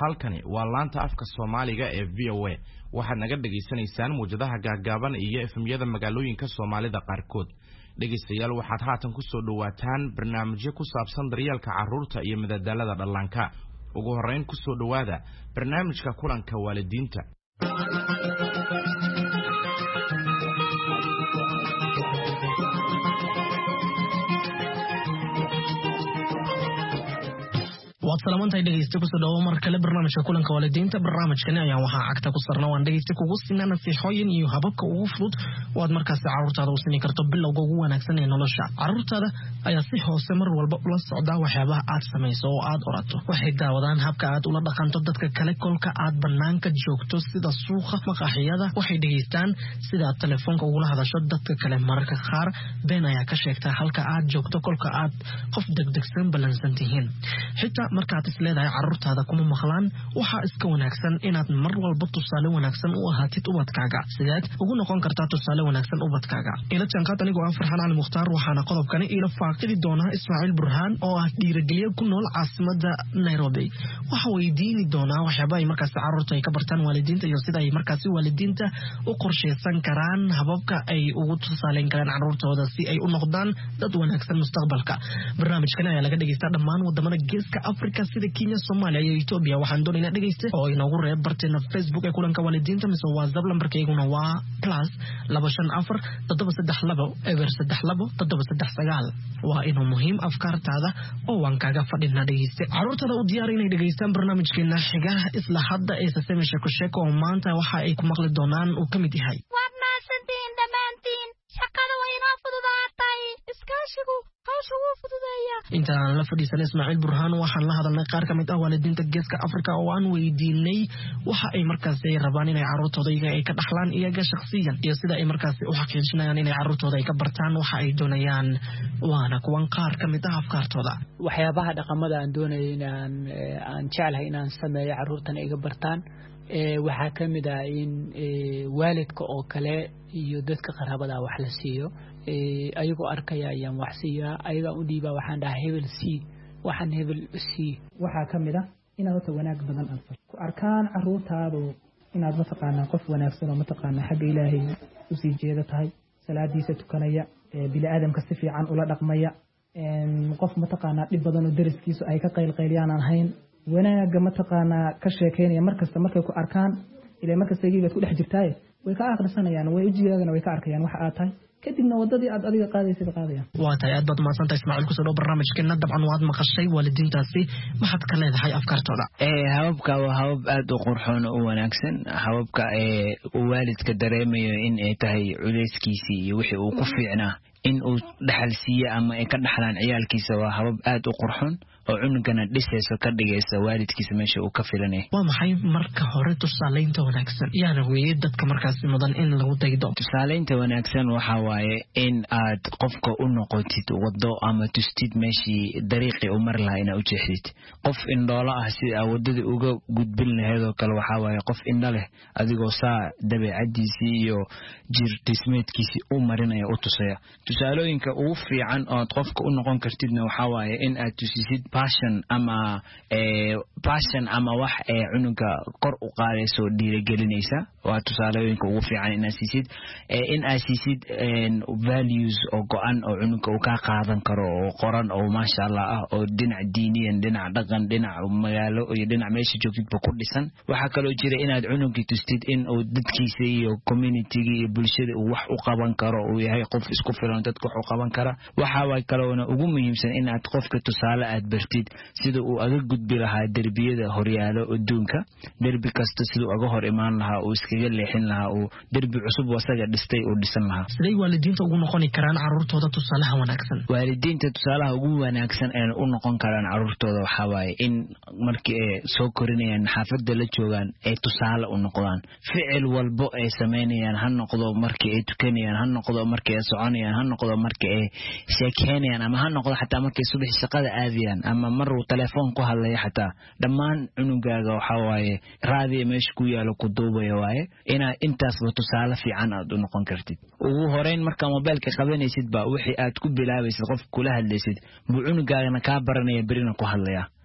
halkani waa laanta afka Soomaaliga ee VOA waxaad naga dhageysanaysaan muujadaha gaagaaban iyo efemyada magaalooyinka Soomaalida qaarkood dhageystayaal waxaad haatan ku soo dhawaataan barnaamijyo ku saabsan daryeelka carruurta iyo madadaalada dhallaanka ugu horeyn ku soo dhawaada barnaamijka kulanka waalidiinta salaamantay dhageysta ku soo dhawo mar kale barnaamijka kulanka waalidiinta barnaamijkan ayaa waxa xagta ku sarna waan dhageysta kugu sinana fiixooyin iyo hababka ugu fudud oo aad markaas carruurtaada u siin karto bilowga ugu wanaagsan ee nolosha carruurtaada ayaa si hoose mar walba ula socda waxyaabaha aad samayso oo aad orato waxay daawadaan habka aad ula dhaqanto dadka kale kolka aad banaanka joogto sida suuqa maqaaxiyada waxay dhageystaan sida aad telefoonka ugula hadasho dadka kale mararka qaar been ayaa ka sheegta halka aad joogto kolka aad qof degdegsan balansan tihiin xitaa markaad isleedahay carruurtaada kuma maqlaan waxaa iska wanaagsan inaad mar walba tusaale wanaagsan u ahaatid ubadkaaga sidaad ugu noqon kartaa tusaale wanaagsan ubadkaaga ila jaanqaad anigoo ah Farxaan Ali Mukhtaar waxaana qodobkani ila faaqidi doonaa Ismaaciil Burhaan oo ah dhiirigeliye ku nool caasimadda Nairobi waxa weydiini doonaa waxyaabo ay markaas carruurta ay ka bartaan waalidiinta iyo sida ay markaas waalidiinta u qorsheysan karaan hababka ay ugu tusaaleyn karaan carruurtooda si ay u noqdaan dad wanaagsan mustaqbalka barnaamijkan ayaa laga dhageystaa dhammaan wadamada geeska Afrika sida Kenya Soomaaliya iyo Ethiopia waxaan doonaynaa dhageyste oo inoogu reeb barteena Facebook ee kulanka waalidiinta mise WhatsApp lambarkeyguna waa +254323239 waa inuu muhiim afkaartaada oo waan kaaga fadhinaa dhageyste carruurtada u diyaar inay dhageystaan barnaamijkeena xiga isla hadda ee Saseme Sheeko oo maanta waxa ay ku maqli doonaan uu ka mid yahay waad maasantiin dhammaantiin shaqada way inoo fududaatay iskaashigu hawsha wuu fududeeyaa intaan la fadhiisanay Ismaaciil Burhaan waxaan la hadalnay qaar ka mid ah waalidiinta geeska Afrika oo aan weydiinay waxa ay markaas ay rabaan inay carruurtooda ay ka dhaxlaan iyaga shakhsiyan iyo sida ay markaas u xaqiijinayaan inay carruurtooda ay ka bartaan waxa ay doonayaan waana kuwan qaar ka mid ah afkaartooda waxyaabaha dhaqamada aan doonayo inaan jecelahay inaan sameeyo carruurtan iga bartaan waxaa ka mid ah in waalidka oo kale iyo dadka qaraabada wax la siiyo ayagoo arkaya ayaan wax siiyaa ayaga u dhiibaa waxaan dhahaa hebel sii waxaan hebel sii waxaa ka mid ah inaad wata wanaag badan aad ku arkaan carruurtaadu inaad mataqaanaa qof wanaagsan oo mataqaanaa xagga ilaahay u sii jeeda tahay salaadiisa tukanaya bini'aadamka si fiican ula dhaqmaya qof mataqaanaa dhib badan oo dariskiisu ay ka qaylqayliyaan aan ahayn wanaaga mataqaanaa ka sheekeynaya markasta markay ku arkaan ilaa markasta iyaga ku dhex jirtaaye way ka akhrisanayaan way ujigaagana way ka arkayaan waxa aad tahay kadibna wadadii aad adiga qaadaysid qaadayaan waa tahay aad baad maasanta Ismaaciil ku soo dhaw barnaamijkeena dabcan waad maqashay waalidiintaasi maxaad ka leedahay afkaartooda hababka waa habab aad u qurxoon oo wanaagsan hababka waalidka dareemayo in ay tahay culeyskiisii iyo wixii uu ku fiicnaa in uu dhaxal siiyo ama ay ka dhaxlaan ciyaalkiisa waa habab aad u qurxoon oo cunugana dhisayso ka dhigaysa waalidkiisa meesha uu ka filanay waa maxay marka hore tusaaleynta wanaagsan yaana weeye dadka markaas mudan in lagu daydo tusaaleynta wanaagsan waxa waaye in aad qofka u noqotid wado ama tustid meeshii dariiqi u mar lahaa inaad u jeexdid qof indhoolo ah si aad wadada uga gudbin lahayd oo kale waxa waaye qof indho leh adigoo saa dabeecadiisii iyo jir dhismeedkiisii u marinaya u tusaya tusaalooyinka ugu fiican oo aad qofka u noqon kartidna waxa waaye in aad tusisid passion ama wax cunuga kor u qaadayso dhiirigelinaysa waa tusaalooyinka ugu fiican inaad siisid in aad siisid values oo go'an oo cunuga uu ka qaadan karo oo qoran oo maasha Allah ah oo dhinac diiniyan dhinac dhaqan dhinac magaalo iyo dhinac meesha joogtidba ku dhisan waxa kaloo jira inaad cunuga tustid in uu dadkiisa iyo community-ga iyo bulshada uu wax u qaban karo uu yahay qof isku filan dadka wax u qaban kara waxa way kaloona ugu muhiimsan inaad qofka tusaale aad bartid sida uu aga gudbi lahaa derbiyada horyaalo adduunka derbi kasta sida uu aga hor imaan lahaa uu iskaga leexin lahaa uu derbi cusub wasaga dhistay uu dhisan lahaa siday waalidiinta ugu noqon karaan carruurtooda tusaalaha wanaagsan waalidiinta tusaalaha ugu wanaagsan ee u noqon karaan carruurtooda waxa waaye in markii ay soo korinayaan xaafadda la joogaan ay tusaale u noqdaan ficil walbo ay sameynayaan ha noqdo markii ay tukanayaan ha noqdo markii ay soconayaan ha noqdo markii ay sheekeynayaan ama ha noqdo xataa markii subax shaqada aadayaan ama maruu telefoon ku hadlaya xataa dhammaan cunugaaga waxa waaye raadiga meesha ku yaalo ku duubaya waaye inaa intaasba tusaale fiican aad u noqon kartid ugu horeyn marka mobilka qabanaysid ba wixii aad ku bilaabaysid qof kula hadlaysid buu cunugaagana ka baranaya berina ku hadlaya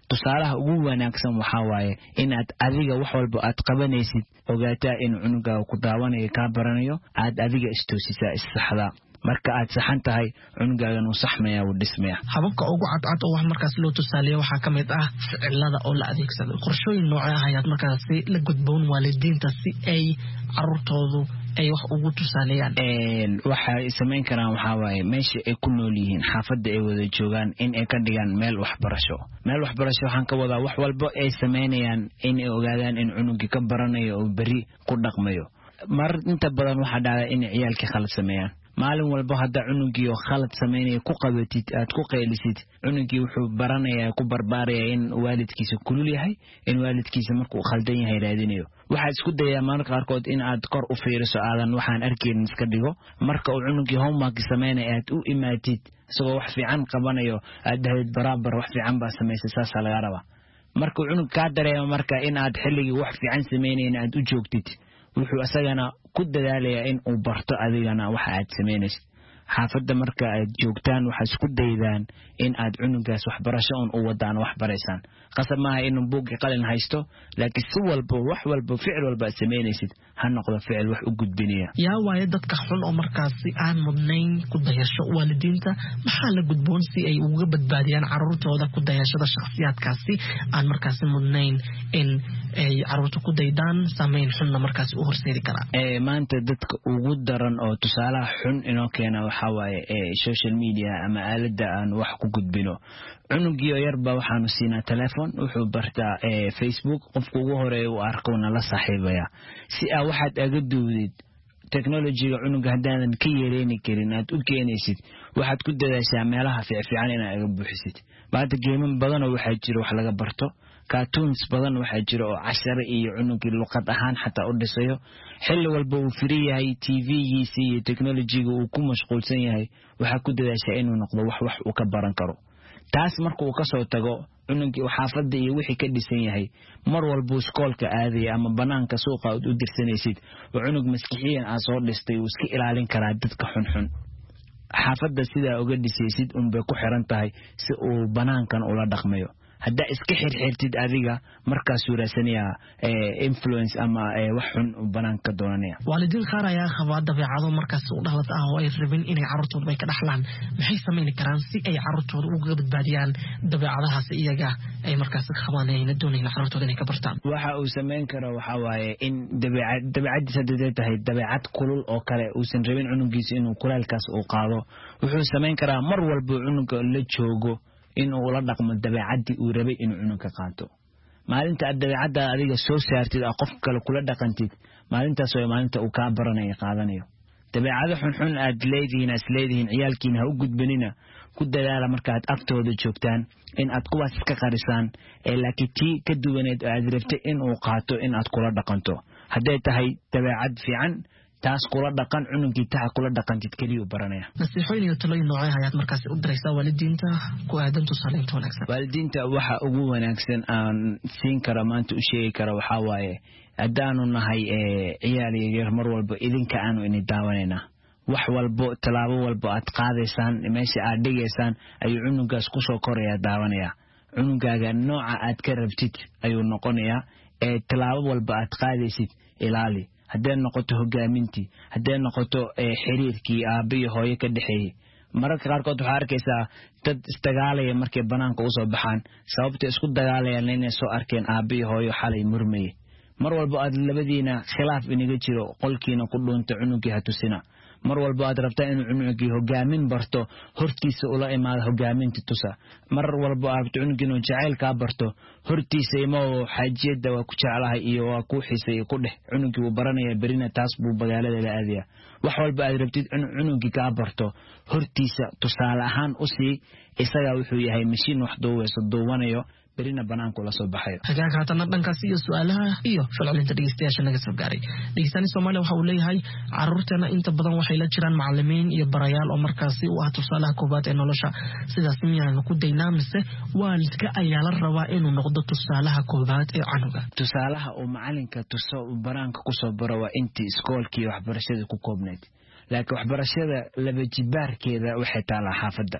tusaalaha ugu wanaagsan waxa waaye inaad adiga wax walba aad qabanaysid ogaataa in cunugaaga ku daawanayo ka baranayo aad adiga istoosisaa issaxda marka aad saxan tahay cunugaagan uu saxmaya uu dhismaya hababka ugu cadcad oo wax markaas loo tusaaleeyo waxaa ka mid ah ficilada oo la adeegsado qorshooyin noocee ah ayaad markaasi la gudboon waalidiinta si ay carruurtoodu ay wax ugu tusaaleeyaan waxay samayn karaan waxaa waaye meesha ay ku nool yihiin xaafadda ay wada joogaan in ay ka dhigaan meel waxbarasho waxaan ka wadaa wax walba ay samaynayaan in ay ogaadaan in cunugii ka baranayo oo beri ku dhaqmayo mar inta badan waxaa dhacda in ciyaalkii khalad sameeyaan maalin walba hadda cunugii oo khalad sameynaya ku qabatid aad ku qaylisid cunugii wuxuu baranayaa ku barbaarayaa in waalidkiisa kulul yahay in waalidkiisa markuu khaldan yahay raadinayo waxaad isku dayaa mararka qaarkood in aad kor u fiiriso aadan waxaan arkaynin iska dhigo marka uu cunugii homework sameynaya aad u imaatid isagoo wax fiican qabanayo aad dhahayd barabar wax fiican baa samaysay saasaa laga rabaa marka cunug kaa dareemo marka in aad xilligii wax fiican sameynayna aad u joogtid wuxuu asagana ku dadaalayaa in uu barto adigana waxa aad samaynaysid xaafadda marka aad joogtaan waxaad isku daydaan in aad cunugaas waxbarasho un u wadaan wax baraysaan qasab maaha inuu buugii qalin haysto laakiin si walba wax walba ficil walba aad samaynaysid ha noqdo ficil wax u gudbinaya yaa waaye dadka xun oo markaasi aan mudnayn ku dayasho waalidiinta maxaa la gudboon si ay uga badbaadiyaan carruurtooda ku dayashada shakhsiyaadkaasi aan markaasi mudnayn in ay carruurta ku daydaan saameyn xunna markaasi u horseedi karaa maanta dadka ugu daran oo tusaalaha xun inoo keena waxaa waaye social media ama aaladda aan wax ku gudbino cunugii yarba waxaanu siinaa telephone wuxuu bartaa Facebook qofka ugu horeeya uu arkowna la saaxiibaya si aa waxaad aga duudid technology-ga cunuga haddaadan ka yeeleyni karin aad u keenaysid waxaad ku dadaashaa meelaha fiican inaad aga buuxisid maanta geeman badanoo waxaa jira wax laga barto cartoons badan waxaa jira oo cashare iyo cunugii luqad ahaan xataa u dhisayo xilli walba uu firi yahay TV-giisa iyo technology-ga uu ku mashquulsan yahay waxaa ku dadaashaa inuu noqdo wax uu ka baran karo taas marka uu ka soo tago cunugii xaafadda iyo wixii ka dhisan yahay mar walba iskoolka aadaya ama banaanka suuqa u dirsanaysid oo cunug maskixiyan aad soo dhistay uu iska ilaalin karaa dadka xunxun xaafadda sidaa uga dhisaysid unbay ku xiran tahay si uu banaankan ula dhaqmayo haddaa iska xirxirtid adiga markaas suuraysanayaa influence ama wax xun u banaanka ka doonanaya waalidiin qaar ayaa qabaa dabeecado markaas u dhalad ah oo ay rabin inay carruurtooda ay ka dhaxlaan maxay samayn karaan si ay carruurtooda uga badbaadiyaan dabeecadahaas iyaga ay markaas qabaan ayna doonayaan carruurtooda inay ka bartaan waxa uu samayn karo waxaa waaye in dabeecadiisa hadday tahay dabeecad kulul oo kale uusan rabin cunugiisa inuu kulaalkaas uu qaado wuxuu samayn karaa mar walba cunuga la joogo in uu la dhaqmo dabeecadii uu rabay inuu cunugka qaato maalinta aad dabeecadda adiga soo saartid oo qof kale kula dhaqantid maalintaas way maalinta uu kaa baranayo qaadanayo dabeecado xunxun aad leedihiin ciyaalkiina ha u gudbanina ku dadaala markaad agtooda joogtaan in aad kuwaas iska qarisaan laakiin tii ka duwaneed oo aad rabtay in uu qaato in aad kula dhaqanto hadday tahay dabeecad fiican taas kula dhaqan cunugii taha kula dhaqantid keliya u baranaya nasiixooyin iyo talooyin noocee ayaad markaasi u diraysaa waalidiinta ku aadan tusaaleynta wanaagsan waalidiinta waxa ugu wanaagsan aan siin kara maanta u sheegi kara waxaa waaye haddaanu nahay ciyaal yaryar mar walba idinka aanu ini daawanaynaa wax walbo tallaabo walbo aad qaadaysaan meesha aad dhigaysaan ayuu cunugaas kusoo koraya daawanaya cunugaaga nooca aad ka rabtid ayuu noqonayaa tallaabo walba aad qaadaysid ilaali hadday noqoto hogaamintii hadday noqoto xiriirkii aabba iyo hooyo ka dhexeeyey mararka qaarkood waxaa arkaysaa dad isdagaalaya markay banaanka usoo baxaan sababta isku dagaalayaan inay soo arkeen aabba iyo hooyo xalay murmaye mar walba aad labadiina khilaaf inaga jiro qolkiina ku dhuunta cunugii ha tusina mar walba aad rabtaa inuu cunugii hogaamin barto hortiisa ula imaado hogaaminta tusa mar walba aad rabto cunugii inuu jacayl kaa barto hortiisa imoo xaajiyada waa ku jeclahay iyo waa ku xiisay ku dheh cunugii wuu baranayaa berina taas buu magaalada la aadaya wax walba aad rabtid cunugii kaa barto hortiisa tusaale ahaan u sii isagaa wuxuu yahay mashiin wax duubayso duubanayo berina banaanku la soo baxayo hagaag haatana dhankaas iyo su'aalaha iyo falcelinta dhegeystayaasha naga soo gaaray dhegeystaani Soomaaliya waxa uu leeyahay carruurteena inta badan waxay la jiraan macallimiin iyo barayaal oo markaasi u ah tusaalaha koobaad ee nolosha sidaas miyaan ku daynaa mise waalidka ayaa la rabaa inuu noqdo tusaalaha koobaad ee canuga tusaalaha uu macalinka tuso baraanka ku soo baro waa intii iskoolkii waxbarashada ku koobneed laakiin waxbarashada laba jibaarkeeda waxay taalaa xaafadda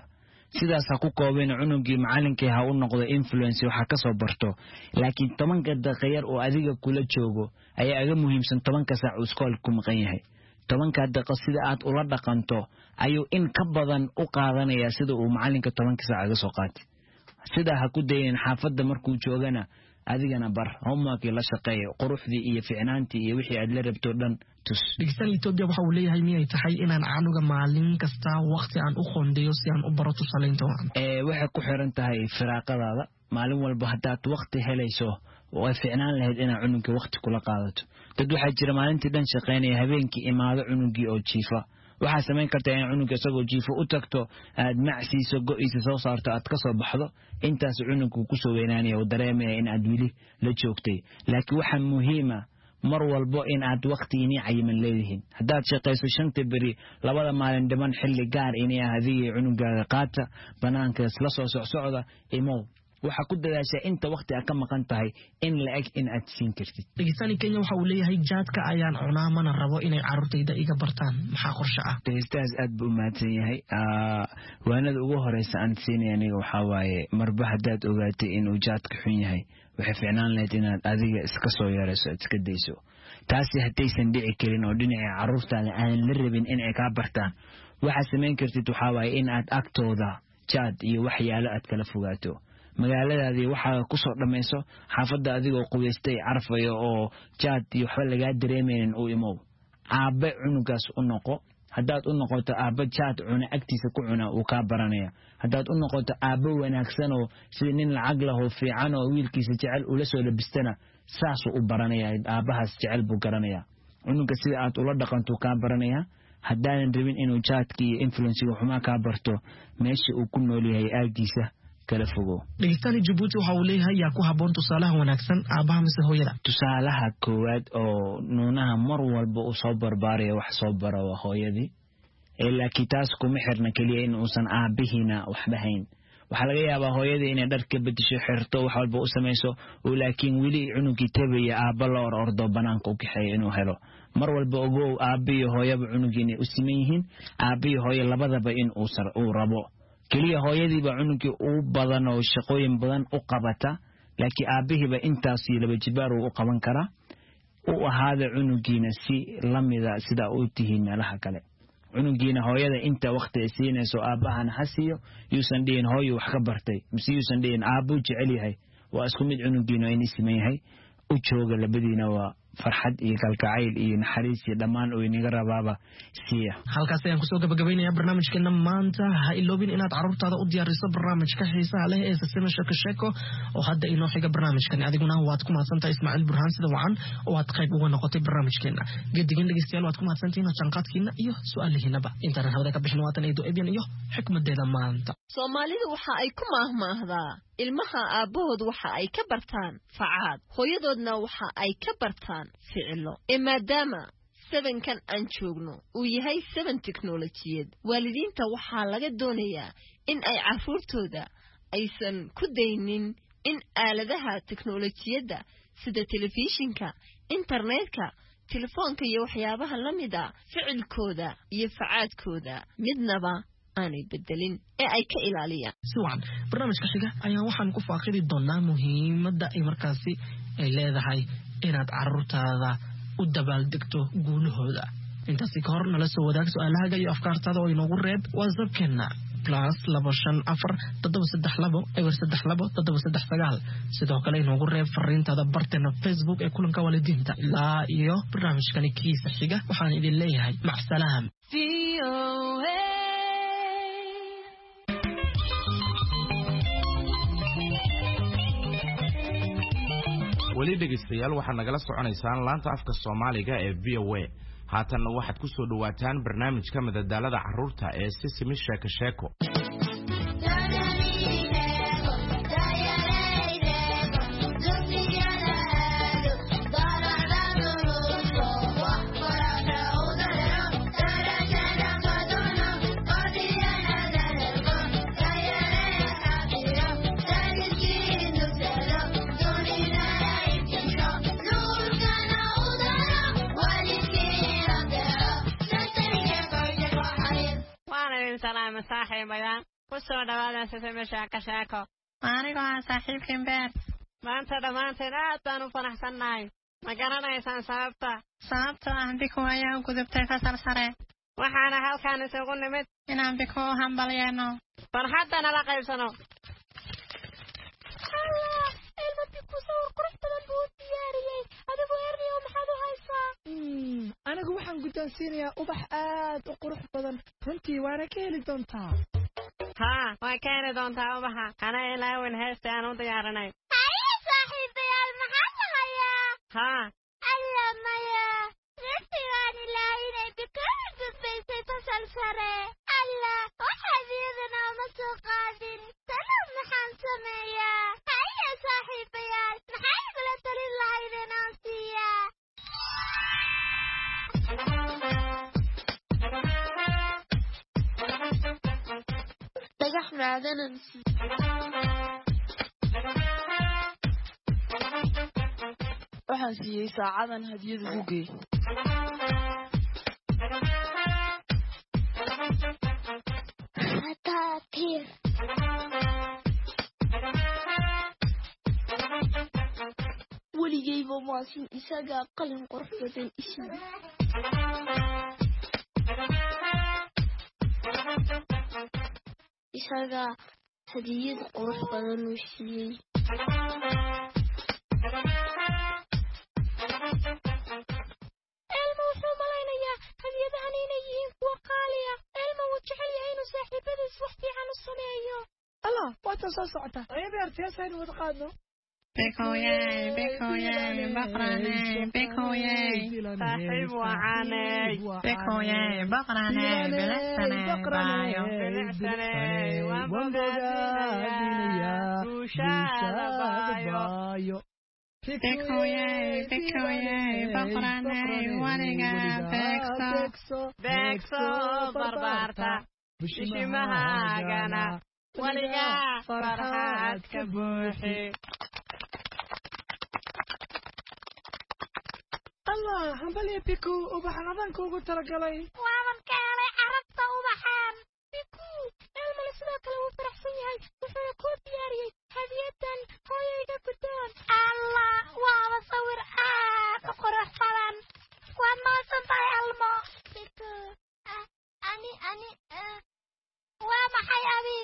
sidaas ha ku koobeen cunugii macallinkii ha u noqdo influence waxa ka soo barto laakiin 10 daqiiqo oo adiga kula joogo ayaa aga muhiimsan 10 saac oo iskoolka ku maqan yahay 10 daqiiqo sida aad ula dhaqanto ayuu in ka badan u qaadanaya sida uu macallinka 10 saac aga soo qaatay sida ha ku dayin xaafadda markuu joogana adigana bar homework la shaqeeyo quruxdii iyo fiicnaantii iyo wixii aad la rabto dhan tus dhigistan Ethiopia waxa uu leeyahay miyay tahay inaan canuga maalin kasta waqti aan u qoondeeyo si aan u baro tusaleynta waxay ku xiran tahay firaaqadaada maalin walba hadaad waqti helayso way fiicnaan lahayd inaad cunuga waqti kula qaadato dad waxa jira maalintii dhan shaqeynaya habeenkii imaado cunugii oo jiifa waxa sameyn kartaa in cunuga isagoo jiifo u tagto aad macsiiso go'isa soo saarto aad ka soo baxdo intaas cunugu ku soo weynaanaya oo dareemaya in aad wili la joogtay laakiin waxa muhiim ah mar walba in aad waqtigiina cayiman leeyihiin hadaad shaqeyso 5 bari labada maalin dhiman xilli gaar inay ahadiyo cunugaaga qaata banaanka la soo socda imo waxa ku dadaashay inta waqti aad ka maqan tahay in la eg in aad siin kartid dhigistan Kenya waxa uu leeyahay jaadka ayaan cunaa mana rabo inay carruurtayda iga bartaan maxaa qorshe ah dhigistaas aad buu maadan yahay waanada ugu horeysa aan siinay aniga waxa waaye marba hadaad ogaatay in uu jaadka xun yahay waxay fiicnaan lahayd inaad adiga iska soo yareyso iska dayso taasi hadaysan dhici karin oo dhinaca carruurtaada aan la rabin in ay ka bartaan waxa sameyn kartid waxa waaye in aad agtooda jaad iyo waxyaalo aad kala fogaato magaaladaadii waxa ku soo dhamayso xaafadda adigoo quweystay carfayo oo jaad iyo waxa laga dareemayeen uu imo aabe cunugaas u noqo hadaad u noqoto aabe jaad cuna agtiisa ku cuna uu ka baranaya hadaad u noqoto aabe wanaagsan oo sida nin lacag leh oo fiican oo wiilkiisa jecel ula soo labistana saas u baranaya aabahaas jecel buu garanaya cunuga sida aad ula dhaqanto ka baranaya hadaan rabin inuu jaadkii influence xuma ka barto meesha uu ku nool yahay aagiisa kala fogo dhigistan Djibouti waxa uu leeyahay yaa ku haboon tusaalaha wanaagsan aabaha mise hooyada tusaalaha koowaad oo nuunaha mar walba uu soo barbaarayo wax soo baro waa hooyadii laakiin taas kuma xirna kaliya in uusan aabihina wax dhahayn waxa laga yaabaa hooyadii inay dharka bedesho xirto wax walba u sameeyso oo laakiin wili cunugii tabaya aaba la ordo banaanka u kaxeeyo inuu helo mar walba ogow aabiyo hooyaba cunugii u siman yihiin aabiyo hooyo labadaba in uu rabo kaliya hooyadiiba cunugii uu badan oo shaqooyin badan u qabata laakiin aabihiiba intaas laba jibaar uu qaban kara uu ahaada cunugiina si lamida sida uu tihiin meelaha kale cunugiina hooyada inta waqti ay siinayso aabahana hasiyo yuusan dheen hooyo wax ka bartay mise yuusan dheen aabu jecel yahay waa isku mid cunugiina in isman yahay u jooga labadiina waa farxad iyo kalgacayl iyo naxariis iyo dhamaan oo inaga rabaaba siya halkaas ayaan kusoo gabagabaynayaa barnaamijkeena maanta ha iloobin inaad carruurtaada u diyaariso barnaamijka xiisaha leh ee Sasima Sheeko oo hadda inoo xiga barnaamijkan adiguna waad ku mahadsantahay Ismaaciil Burhaan sida wacan oo aad qayb uga noqotay barnaamijkeena geedigan dhageystayaal waad ku mahadsantihiin janqadkiina iyo su'aalihiinaba intaan hawada ka bixin waatan eedo ebiyan iyo xikmadeeda maanta Soomaalidu waxa ay ku maahmaahdaa ilmaha aabahood waxa ay ka bartaan facaad hooyadoodna waxa ay ka bartaan ficilo maadaama 7kan aan joogno uu yahay 7 teknolojiyad waalidiinta waxa laga doonayaa in ay carruurtooda aysan ku daynin in aaladaha teknolojiyadda sida telefishinka internetka telefoonka iyo waxyaabaha la mid ah ficilkooda iyo facaadkooda midnaba aanay bedelin ee ay ka ilaaliyaan si wacan barnaamijka xiga ayaa waxaan ku faaqidi doonaa muhiimadda ay markaasi ay leedahay inaad carruurtaada u dabaaldegto guulahooda intaasi ka hor nala soo wadaag su'aalahaaga iyo afkaartaada oo inoogu reeb WhatsApp-keena +252 sidoo kale inoogu reeb fariintaada barteena Facebook ee kulanka waalidiinta ilaa iyo barnaamijkani kiisa xiga waxaan idin leeyahay macsalaam weli dhegeystayaal waxaad nagala soconaysaan laanta afka Soomaaliga ee VOA haatanna waxaad ku soo dhawaataan barnaamijka madadaalada carruurta ee Sasima Sheeko salaam saaxiibayaal kusoo dhawaada sisime sheeko sheeko anigoo saaxiibkiin beer maanta dhammaanteen aad baan u faraxsannahay ma garanaysaan sababta biku ayaa u gudubtay fasal sare waxaana halkaan isugu nimid inaan biku u hambalyeeno farxadda nala qaybsano ilma biku sawir qurux badan buu u diyaariyey adigu erniyo maxaad u haysaa anigu waxaan guddoonsiinayaa ubax aad u qurux badan runtii waana ka heli doontaa haa waa ka heli doontaa ubaxa ana ilaawin heesta aan u diyaarinay haye saaxiibayaal maxaa lahayaa haa alla maya runtigaan ilaawinay biku u gudbaysay fasal sare alla waxaad iyadana uma soo qaadin talow maxaan sameeyaa haye saaxiibayaal maxaa igula talin lahayd inaan siiyaa dhagax macdanan waxaan siiyey saacadan hadiyad ugu geey hataatiir weligayba maasin isagaa qalin qurux badan isiin isagaa hadiyad qurux badan uu siiyey elma wuxuu malaynayaa hadiyadahan inay yihiin kuwa qaaliya elma wuu jecel yahay inuu saaxiibadiis wax fiican u sameeyo allah waatan soo socota ayaba artiyaasaynu wada qaadno bekoyey baqraney bekoyey saaxiib wacaney bekoyey baqraney bilicsaney waan bogaadinayaa guushaada baayo bekoyey baqraney waniga beegso barbaarta bishimahaagana waniga farxaad ka buuxi allah hambaliya biku ubaxan adanka ugu talagalay waaban ka helay carabta ubaxaan biku elmale sidoo kale wuu faraxsan yahay wuxuu kuu diyaariyey hadiyadan hooyayga guddoon allah waaba sawir aad u qurux badan waad mahadsan tahay elmo biku ani waa maxay abi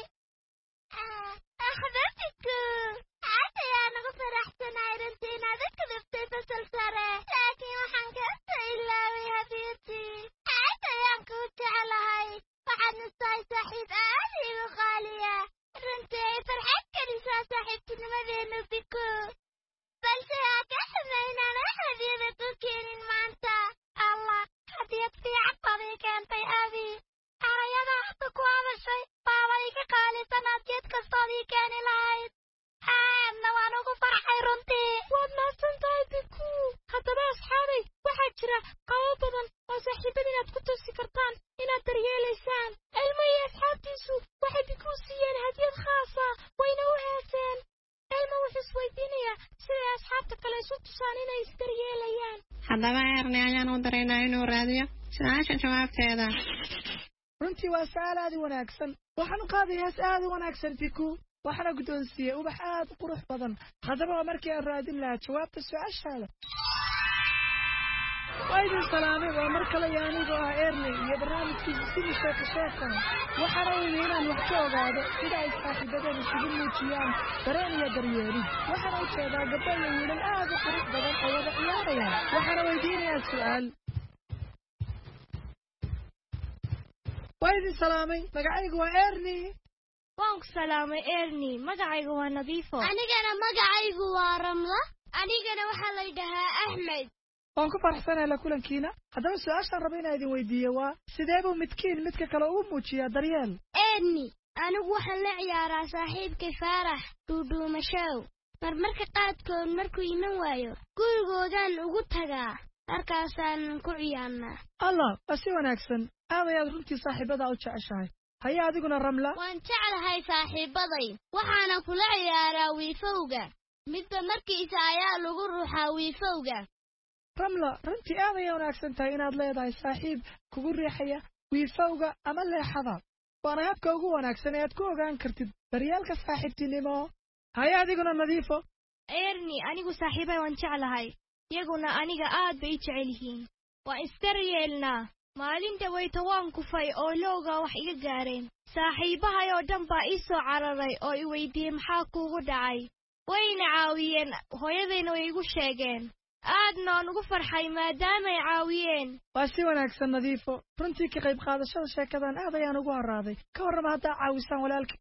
biku aad ayaa nagu faraxsanahay runtii inaad u gudubtay fasal sare laakiin waxaan kaasa ilaaway hadiyadii aad ayaan kuu jeclahay waxaadna tahay saaxiib aad iigu qaaliya runtii ay farxad gelisaa saaxiibtinimadeenu biku balse aa ka xumay inaan wax hadiyada ku keenin maanta allah hadiyad fiican baad ii keentay abi erayada hadda ku hadashay baaba iga qaalisan hadiyad kastood ii keeni lahayd aadna waan ugu farxay runtii waad mahadsan tahay biku haddaba asxaabay waxaa jira qabo badan oo saaxiibada inaad ku tusi kartaan inaad daryeelaysaan elmo iyo asxaabtiisu waxay biku siiyeen hadiyad khaasa wayna u heeseen elmo wuxuu isweydiinayaa siday asxaabta kale isu tusaan inay isdaryeelayaan haddaba erni ayaan u daraynaa inuu raadiyo su-aasha jawaabteeda runtii waa su-aal aad u wanaagsan waxaan u qaadayaa hees aad u wanaagsan biku waxaana guddoonsiiyey ubax aad u qurux badan haddaba waa markii aan raadin lahaa jawaabta su-aashaada waa idin salaamay waa mar kale iyo anigoo ah erney iyo barnaamijkiisa sidii sheeko sheekana waxaana weyne inaan wax ka ogaado sida ay saaxiibadeen isugu muujiyaan dareen iyo daryeelid waxaana u jeedaa gabdho iyo wiilal aad u qurux badan oo wada ciyaarayaan waxaana weydiinayaa su-aal waa idin salaamay magacaygu waa erney waan ku salaamay erni magacaygu waa nadiifo anigana magacaygu waa ramla anigana waxaa la dhahaa axmed waan ku faraxsanahay la kulankiina haddaba su-aashaan raba inaa idin weydiiye waa sidee buu midkiin midka kale ugu muujiyaa daryeel erni anigu waxaan la ciyaaraa saaxiibkay faarax dhuudhuumashow marmarka qaadkood markuu iman waayo gurigoodan ugu tagaa markaasaan ku ciyaarnaa allah waa si wanaagsan aad ayaad runtii saaxiibadaa u jeceshahay haye adiguna ramla waan jeclahay saaxiibaday waxaana kula ciyaaraa wiifowga midba markiisa ayaa lagu ruuxaa wiifowga ramla runtii aad ayay wanaagsan tahay inaad leedahay saaxiib kugu riixaya wiifowga ama leexada waana habka ugu wanaagsan ee aad ku ogaan kartid daryaalka saaxiibtinimo haya adiguna nadiifo erni anigu saaxiibay waan jeclahay iyaguna aniga aad bay jecel yihiin waa isdaryeelnaa maalinta way tawaan kufay oo looga wax iga gaareen saaxiibahay oo dhan baa ii soo cararay oo i weydiiyey maxaa kuugu dhacay wayna caawiyeen hooyadayna way igu sheegeen aadna aan ugu farxay maadaamay caawiyeen waa si wanaagsan nadiifo runtii ka qayb qaadashada sheekadan aad ayaan ugu haraaday ka warrama haddaa caawisaan walaalka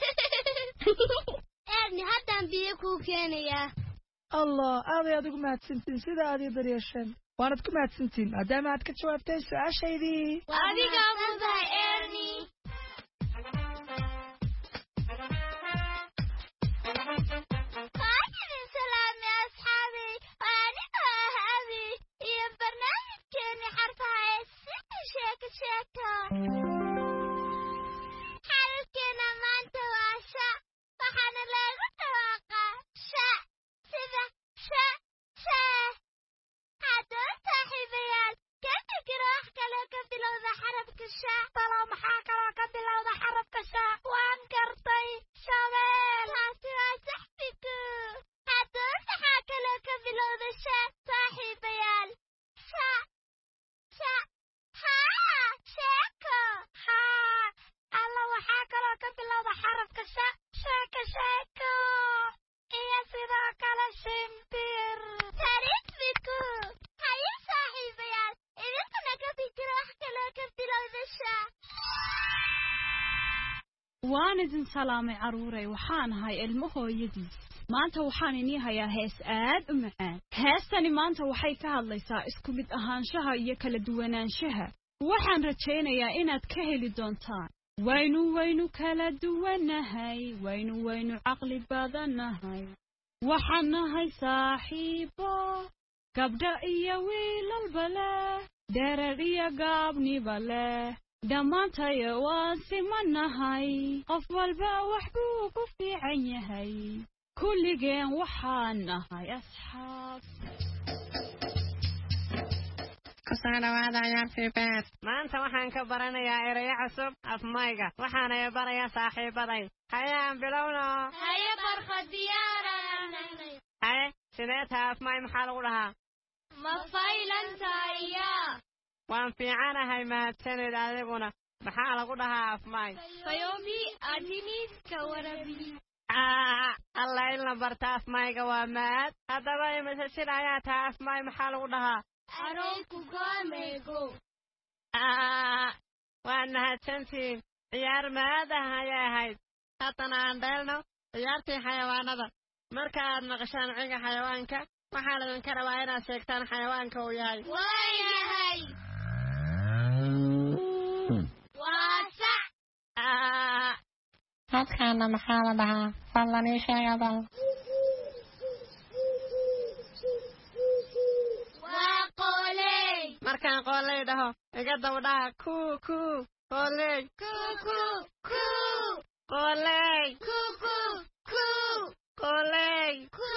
erni haddaan biyo kuu keenayaa allah aad ayaad ugu mahadsantiin sida aad ii daryeesheen waanad ku mahadsantiin maadaama aad ka jawaabteen su-aashaydii adigaa mudahay erni xalkeena maanta waa sha waxaana lagu dhawaaqaa sha sida sha haddaba saaxiibayaal ka fikiro wax kaloo ka bilowda xarafka sha talo maxaa kaloo ka bilowda xarafka sha waan gartay shabeel taasi waa saxbiku haddaba maxaa kaloo ka bilowda sha saaxiibayaal sha alla waxaa kaloo ka bilowda xarafka sheeko iyo sidoo kale shimbir tarisbiku haye saaxiibayaal idinkuna ka fikiro wax kaloo ka bilowda sha waan idin salaamay caruuray waxaan ahay ilmo hooyadiis maanta waxaan inii hayaa hees aad u macaan heestani maanta waxay ka hadlaysaa isku mid ahaanshaha iyo kala duwanaanshaha waxaan rajaynayaa inaad ka heli doontaan waynu kala duwanahay waynu caqli badanahay waxaan nahay saaxiibo gabdha iyo wiilalba leh dherer iyo gaabniba leh dhammaantayo waan simanahay qof walba wax buu ku fiican yahay kulligeen waxaan nahay asxaab maanta waxaan ka baranayaa erayo cusub afmayga waxaana barayaa saaxiibaday hayaan bilowno haye barkad diyaaranahay haye sidee tahay afmay maxaa lagu dhahaa ma faylantaya waan fiicanahay mahadsanid adiguna maxaa lagu dhahaa afmay fayomi adiniska warabi alla in la barta afmayga waa mahad haddaba imise sid ayaa tahay afmay maxaa lagu dhahaa aroonku goomego waan mahadsantiin ciyaar maadaha ayay ahayd haddana aan dheelno ciyaartii xayawaanada marka aad maqashaan ciga xayawaanka waxaa laydinka rabaa inaad sheegtaan xayawaanka uu yahay waayahay waa sax codkaana maxaa la dhahaa fadlan ii sheega bal markaan qooley dhaho iga dawdhaha kuu qooley qooley qooley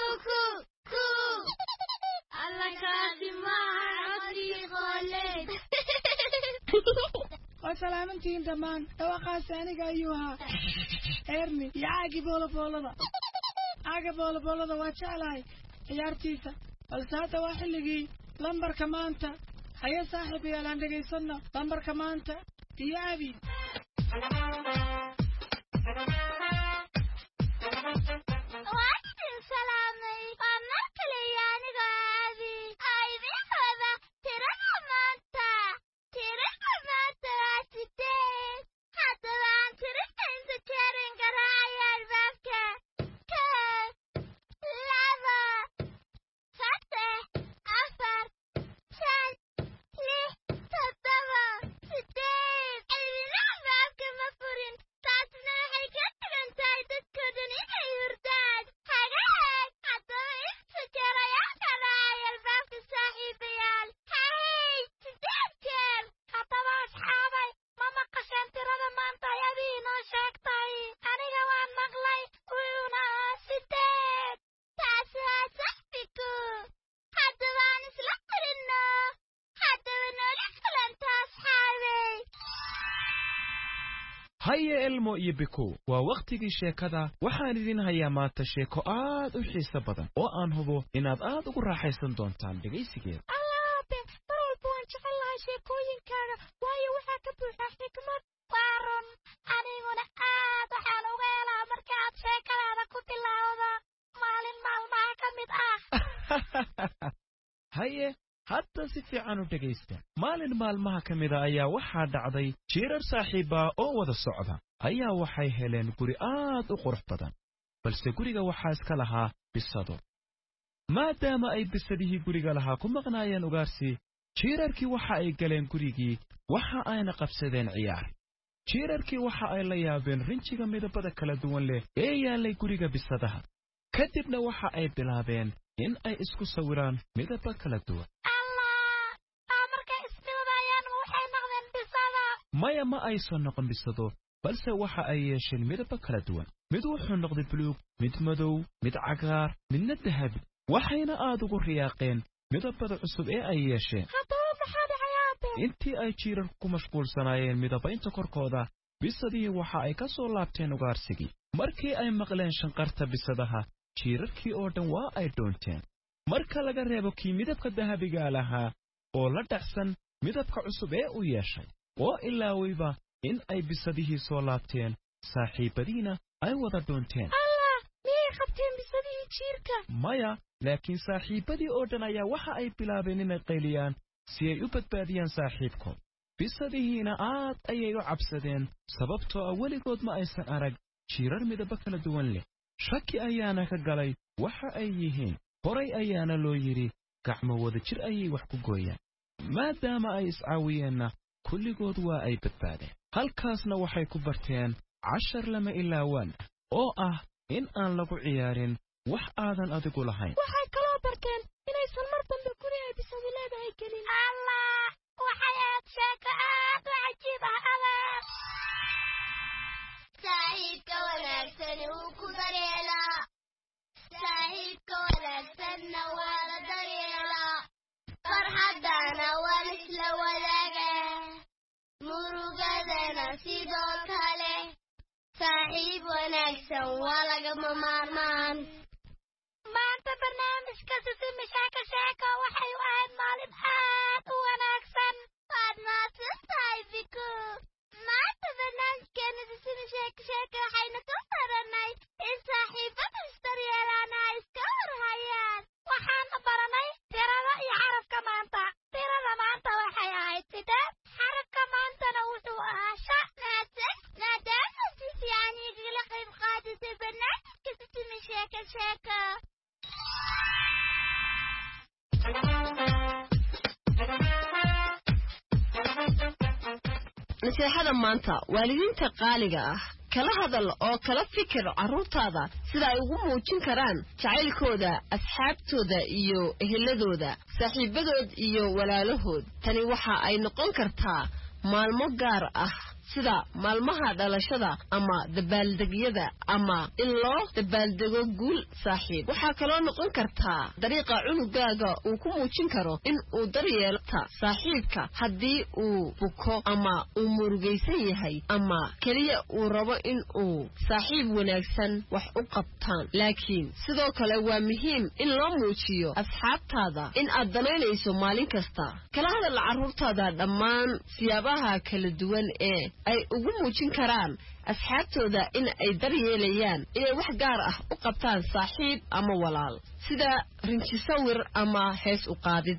alla kaasi maaha codkii qooley waa salaamantihiin dhammaan dhawaqaasi aniga ayuu ahaa erni iyo caagi booloboolada waa jeclahay ciyaartiisa balse hadda waa xilligii lambarka maanta haye saaxiibayaal aan dhegaysanno lambarka maanta iyo abi waan salaamay waa mar kale iyo aniga abi aydinooda tirada maanta waa 8 haddaba aan tirada inta jeerin garaacaya albaabka 2 3 4 5 6 7 8 cilminaha baabka ma furin taasna waxay ka haye elmo iyo biko waa waqtigii sheekada waxaan idin hayaa maanta sheeko aad u xiiso badan oo aan hubo inaad aad ugu raaxaysan doontaan dhegaysigeeda alaabe mar walba waan jecelahay sheekooyinkaaga waayo waxaa ka buuxa xikmad waaron aniguna aad waxaan uga helaa marka aad sheekadaada ku bilowda maalin maalmaha ka mid ah haye hadda si fiican u dhegaysta maalin maalmaha ka mida ayaa waxaa dhacday jiirar saaxiiba oo wada socda ayaa waxay heleen guri aad u qurux badan balse guriga waxaa iska lahaa bisado maadaama ay bisadihii guriga lahaa ku maqnaayeen ugaarsi jiirarkii waxa ay galeen gurigii waxa ayna qabsadeen ciyaar jiirarkii waxa ay la yaabeen rinjiga midabada kala duwan leh ee yaalay guriga bisadaha kadibna waxa ay bilaabeen in ay isku sawiraan midaba kala duwan maya ma aysan noqon bisado balse waxa ay yeesheen midaba kala duwan mid wuxuu noqday buluug mid madow mid cagaar midna dahabi waxayna aad ugu riyaaqeen midabada cusub ee ay yeesheen intii ay jiirarku ku mashquulsanaayeen midabaynta korkooda bisadihii waxa ay ka soo laabteen ugaarsigii markii ay maqleen shanqarta bisadaha jiirarkii oo dhan waa ay dhoonteen marka laga reebo kii midabka dahabiga lahaa oo la dhacsan midabka cusub ee u yeeshay oo ilaawayba in ay bisadihii soo laabteen saaxiibadiina ay wada dhoonteen miyay qabteen bisadihii jiirka maya laakiin saaxiibadii oo dhan ayaa waxa ay bilaabeen inay qayliyaan si ay u badbaadiyaan saaxiibkood bisadihiina aad ayay u cabsadeen sababtoo ah weligood ma aysan arag jiirar midaba kala duwan leh shaki ayaana ka galay waxa ay yihiin horay ayaana loo yidhi gacmo wada jir ayay wax ku gooyaan maadaama ay iscaawiyeenna kulligood waa ay badbaadeen halkaasna waxay ku barteen cashar lama ilaawaan oo ah in aan lagu ciyaarin wax aadan adigu lahayn waxay kaloo barteen inaysan mar dambe guri ay bisadu leedahay gelin allah waxay aad sheeko aad u cajiib ah adeer saaxiibka wanaagsani wuu ku daryeelaa saaxiibka wanaagsanna waa la daryeelaa farxaddana waa isla wadaaga murugadana sidoo kale saaxiib wanaagsan waa lagama maarmaan maanta barnaamijka sisimi sheeko waxay u ahayd maalin aad u wanaagsan waad mahadsantahay biko maanta barnaamijkeena sisimi sheeko waxayna ka baranay in saaxiibada isdaryeelaana ay iska warhayaan waxaana baranay tirada iyo xarafka maanta tirada maanta waxay ahayd 8 xarafka maantana wuxuu ahaa sha maadaama si fiican igala qayb qaadatay barnaamijka sisimi sheeko nasiixada maanta waalidiinta qaaliga ah kala hadal oo kala fikir carruurtaada sida ay ugu muujin karaan jacaylkooda asxaabtooda iyo eheladooda saaxiibadood iyo walaalahood tani waxa ay noqon kartaa maalmo gaar ah sida maalmaha dhalashada ama dabaaldegyada ama in loo dabaaldego guul saaxiib waxaa kaloo noqon kartaa dariiqa cunugaaga uu ku muujin karo in uu daryeelo saaxiibka haddii uu buko ama uu murugaysan yahay ama keliya uu rabo in uu saaxiib wanaagsan wax u qabtaan laakiin sidoo kale waa muhiim in loo muujiyo asxaabtaada in aad danaynayso maalin kasta kala hadal carruurtaada dhammaan siyaabaha kala duwan ee ay ugu muujin karaan asxaabtooda in ay daryeelayaan inay wax gaar ah u qabtaan saaxiib ama walaal sida rinji sawir ama hees u qaadid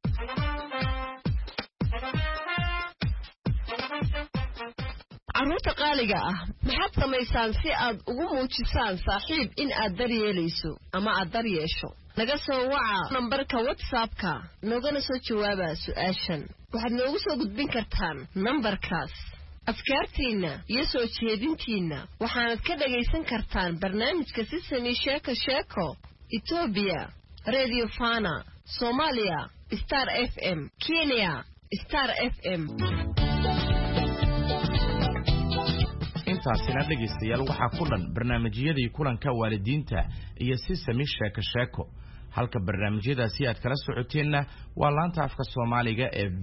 carruurta qaaliga ah maxaad samaysaan si aad ugu muujisaan saaxiib in aad daryeelayso ama aad daryeesho naga soo waca nambarka whatsappka noogana soo jawaaba su'aashan waxaad noogu soo gudbin kartaan nambarkaas afkaartiinna iyo soo jeedintiinna waxaanad ka dhagaysan kartaan barnaamijka sisami sheeko Ethiopia Radio Fana Somalia Star FM Kenya Star FM intaasina dhegaystayaal waxaa ku dhan barnaamijyadii kulanka waalidiinta iyo sisami sheeko halka barnaamijyadaasi aad kala socoteenna waa laanta afka Soomaaliga ee